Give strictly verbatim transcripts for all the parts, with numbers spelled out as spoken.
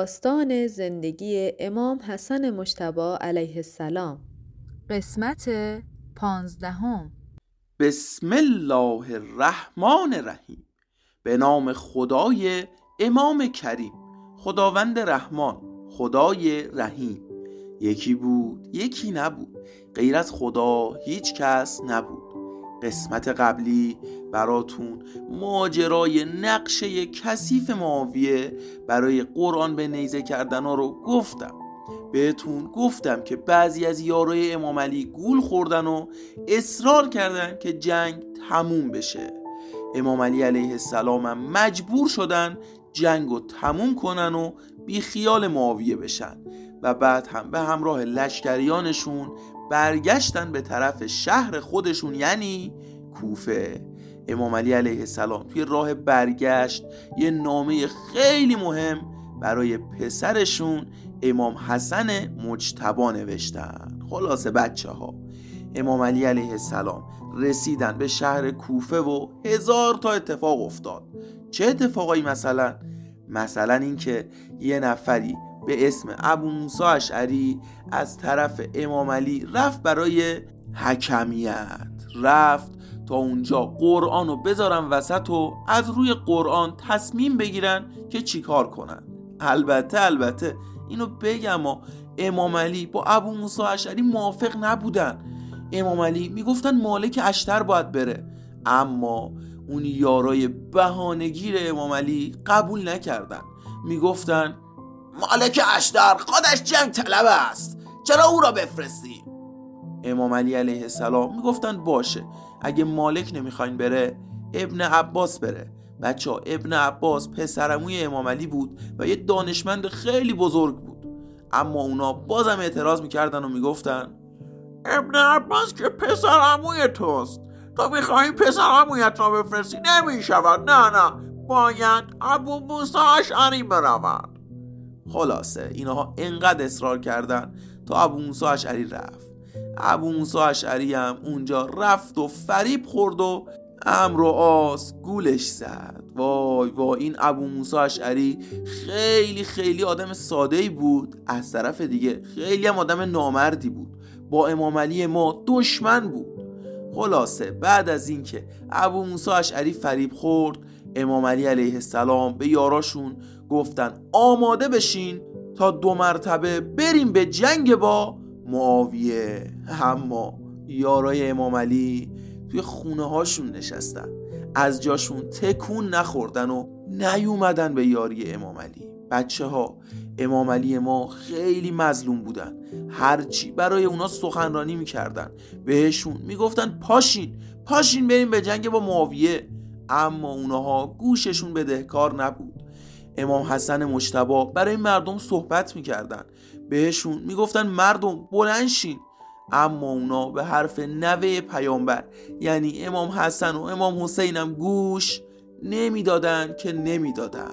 داستان زندگی امام حسن مجتبی علیه السلام، قسمت پانزدهم. بسم الله الرحمن الرحیم. به نام خدای امام کریم، خداوند رحمان، خدای رحیم. یکی بود یکی نبود، غیر از خدا هیچ کس نبود. قسمت قبلی براتون ماجرای نقشه کثیف معاویه برای قرآن به نیزه کردن ها رو گفتم. بهتون گفتم که بعضی از یارای امام علی گول خوردن و اصرار کردن که جنگ تموم بشه. امام علی علیه السلام هم مجبور شدن جنگ رو تموم کنن و بی خیال معاویه بشن و بعد هم به همراه لشکریانشون برگشتن به طرف شهر خودشون، یعنی کوفه. امام علی علیه السلام توی راه برگشت یه نامه خیلی مهم برای پسرشون امام حسن مجتبی نوشتن. خلاصه بچه ها، امام علی علیه السلام رسیدن به شهر کوفه و هزار تا اتفاق افتاد. چه اتفاقایی؟ مثلا مثلا این که یه نفری به اسم ابو موسی اشعری از طرف امام علی رفت برای حکمیت، رفت تا اونجا قرآن رو بذارن وسط و از روی قرآن تصمیم بگیرن که چیکار کنن. البته البته اینو بگم ها، امام علی با ابو موسی اشعری موافق نبودن. امام علی میگفتن مالک اشتر باید بره، اما اون یارای بهانه‌گیر امام علی قبول نکردن. میگفتن مالک اشتر خودش جنگ طلب است، چرا او را بفرستیم؟ امام علی علیه السلام میگفتن باشه، اگه مالک نمیخواین بره ابن عباس بره. بچه ها، ابن عباس پسرعموی امام علی بود و یه دانشمند خیلی بزرگ بود، اما اونا بازم اعتراض میکردن و میگفتن ابن عباس که پسرعموی توست، تو میخوایی پسرعمویت را بفرستی؟ نمیشود، نه نه، باید ابو موسی اشعری برود. خلاصه اینها انقدر اصرار کردن تا ابو موسی اشعری رفت. ابو موسی اشعری هم اونجا رفت و فریب خورد و امر و آس گولش زد. وای وای، این ابو موسی اشعری خیلی خیلی آدم ساده‌ای بود، از طرف دیگه خیلی هم آدم نامردی بود، با امام علی ما دشمن بود. خلاصه بعد از این که ابو موسی اشعری فریب خورد، امام علی علیه السلام به یاراشون گفتن آماده بشین تا دو مرتبه بریم به جنگ با معاویه. اما یارای امام علی توی خونه هاشون نشستن، از جاشون تکون نخوردن و نیومدن به یاری امام علی. بچه ها، امام علی ما خیلی مظلوم بودن، هرچی برای اونا سخنرانی میکردن بهشون میگفتن پاشین پاشین بریم به جنگ با معاویه، اما اونها گوششون بدهکار نبود. امام حسن مجتبی برای مردم صحبت میکردن، بهشون میگفتن مردم بلند شین، اما اونا به حرف نوه پیامبر یعنی امام حسن و امام حسین هم گوش نمیدادن که نمیدادن.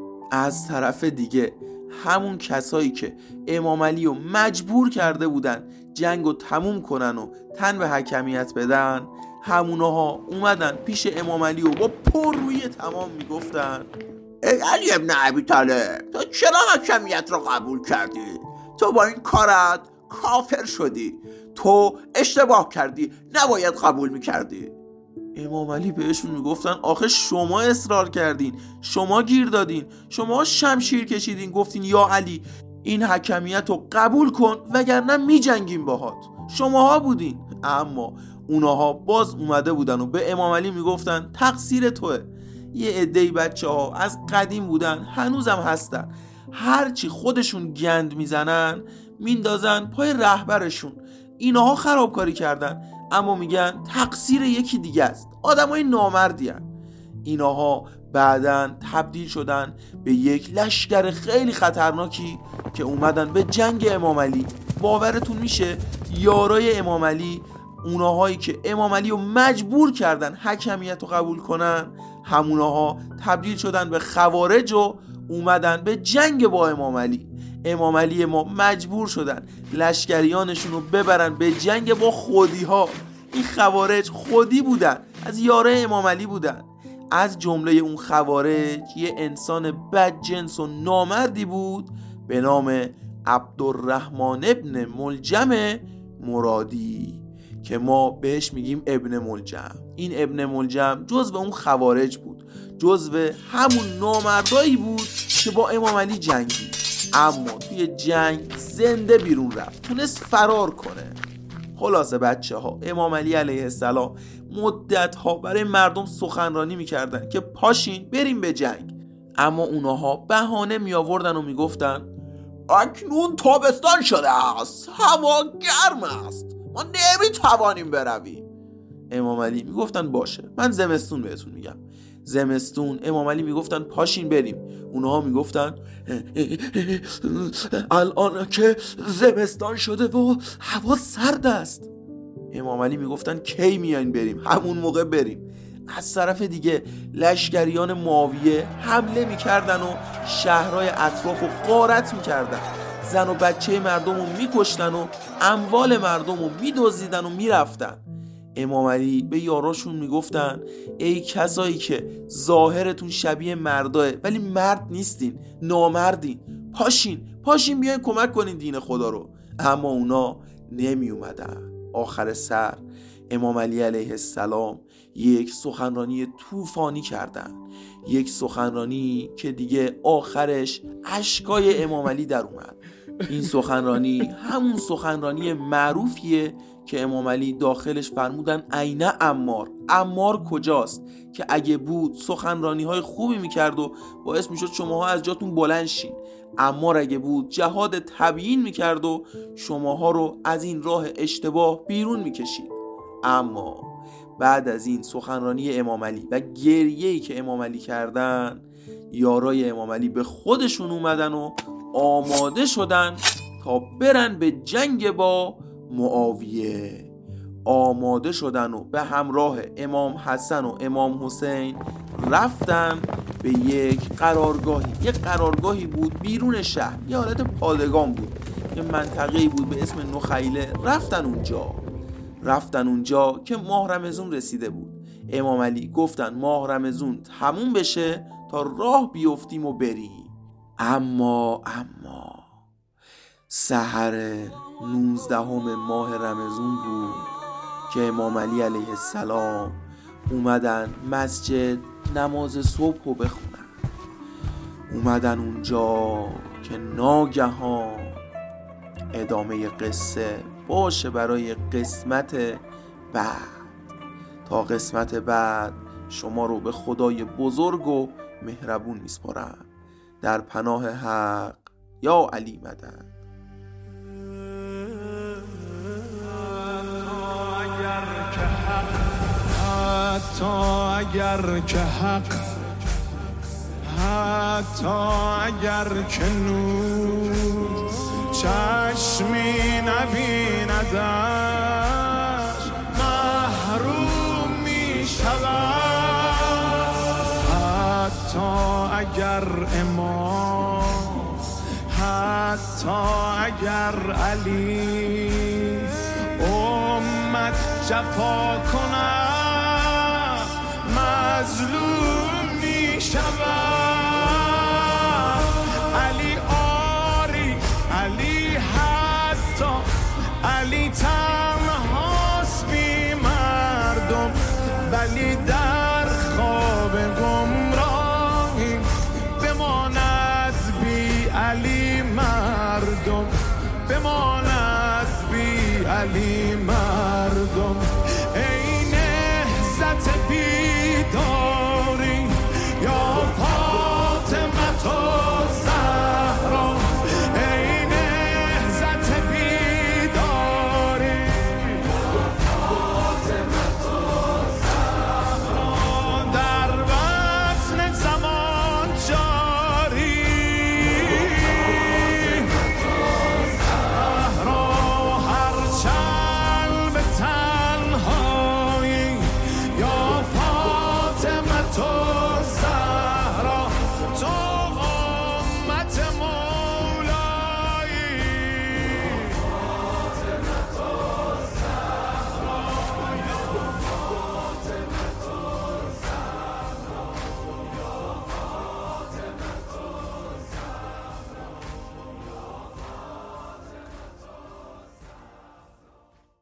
از طرف دیگه همون کسایی که امام علی رو مجبور کرده بودن جنگ رو تموم کنن و تن به حکمیت بدن، همونها اومدن پیش امام علی و با پر روی تمام میگفتن ای علی ابن ابی طالب، تو چرا حکمیت رو قبول کردی؟ تو با این کارت کافر شدی، تو اشتباه کردی، نباید قبول میکردی. امام علی بهشون میگفتن آخه شما اصرار کردین، شما گیر دادین، شما شمشیر کشیدین، گفتین یا علی این حکمیت رو قبول کن وگرنه میجنگیم باهات، شماها بودین. اما اونها باز اومده بودن و به امام علی میگفتن تقصیر توه. یه عده‌ای بچه ها از قدیم بودن، هنوزم هستن، هرچی خودشون گند میزنن میندازن پای رهبرشون. اینها خرابکاری کردن اما میگن تقصیر یکی دیگه است، آدمای نامردی هن. اینها بعدن تبدیل شدن به یک لشکر خیلی خطرناکی که اومدن به جنگ امام علی. باورتون میشه یارای امام علی، اونهایی که امام علی رو مجبور کردن حکمیت رو قبول کنن، همونها تبدیل شدن به خوارج و اومدن به جنگ با امام علی. امام علی ما مجبور شدن لشکریانشون رو ببرن به جنگ با خودی ها. این خوارج خودی بودن، از یاره امام علی بودن. از جمله اون خوارج یه انسان بدجنس و نامردی بود به نام عبدالرحمن ابن ملجم مرادی که ما بهش میگیم ابن ملجم. این ابن ملجم جزو اون خوارج بود، جزو همون نامردایی بود که با امام علی جنگید، اما توی جنگ زنده بیرون رفت، تونست فرار کنه. خلاصه بچه ها، امام علی علیه السلام مدت ها برای مردم سخنرانی میکردن که پاشین بریم به جنگ، اما اونها بهانه می آوردن و میگفتن اکنون تابستان شده است، هوا گرم است، ما نمیتوانیم برویم. امام علی میگفتن باشه، من زمستون بهتون میگم. زمستون امام علی میگفتن پاشین بریم، اونها میگفتن الان که زمستان شده و هوا سرد است. امام علی میگفتن کی میاین بریم؟ همون موقع بریم. از طرف دیگه لشکریان معاویه حمله میکردن و شهرهای اطراف رو غارت میکردن، زن و بچه مردم رو میکشتن و اموال مردم رو میدزدیدن و میرفتن. امام علی به یاراشون میگفتن ای کسایی که ظاهرتون شبیه مرداه ولی مرد نیستین، نامردین، پاشین پاشین بیاین کمک کنین دین خدا رو. اما اونا نمی اومدن. آخر سر امام علی علیه السلام یک سخنرانی طوفانی کردن، یک سخنرانی که دیگه آخرش اشکای امام علی در اومد. این سخنرانی همون سخنرانی معروفیه که امام علی داخلش فرمودن عین عمار، عمار کجاست؟ که اگه بود سخنرانی های خوبی میکرد و باعث میشد شماها از جاتون بلند شین. عمار اگه بود جهاد تبیین میکرد و شماها رو از این راه اشتباه بیرون میکشید. اما بعد از این سخنرانی امام علی و گریه‌ای که امام علی کردن، یارای امام علی به خودشون اومدن و آماده شدن تا برن به جنگ با معاویه. آماده شدن و به همراه امام حسن و امام حسین رفتن به یک قرارگاهی. یک قرارگاهی بود بیرون شهر، یه حالت پادگان بود، یه منطقه‌ای بود به اسم نخیله. رفتن اونجا رفتن اونجا که ماه رمضان رسیده بود. امام علی گفتن ماه رمضان تموم بشه تا راه بیفتیم و بریم. اما اما سحر نوزدهم ماه رمضان بود که امام علی علیه السلام اومدن مسجد نماز صبح رو بخونن. اومدن اونجا که ناگهان ادامه قصه باشه برای قسمت بعد. تا قسمت بعد شما رو به خدای بزرگ و مهربون میسپارم. در پناه حق، یا علی مدد. حتی اگر که حق، حتی اگر که نور چشمی نبیندش محروم می شود. حتی اگر امام، حتی اگر علی امت جفا کند مظلوم می شود. علی آری، علی حتی، علی تنهاست بی مردم، ولی در خواب گمراهی بماند بی علی مردم، بماند بی علی مردم.